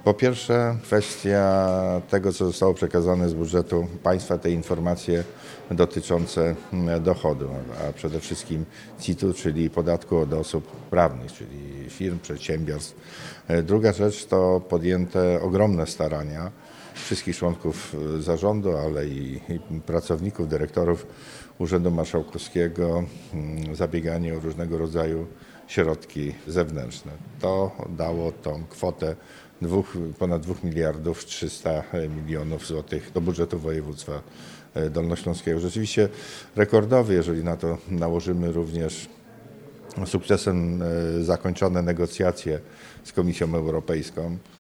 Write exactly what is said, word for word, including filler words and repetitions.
Po pierwsze, kwestia tego, co zostało przekazane z budżetu państwa, te informacje dotyczące dochodu, a przede wszystkim C I T-u, czyli podatku od osób prawnych, czyli firm, przedsiębiorstw. Druga rzecz to podjęte ogromne starania wszystkich członków zarządu, ale i, i pracowników, dyrektorów Urzędu Marszałkowskiego, zabieganie o różnego rodzaju środki zewnętrzne. To dało tą kwotę dwóch, ponad dwóch miliardów trzysta milionów złotych do budżetu województwa dolnośląskiego. Rzeczywiście rekordowy, jeżeli na to nałożymy również sukcesem zakończone negocjacje z Komisją Europejską.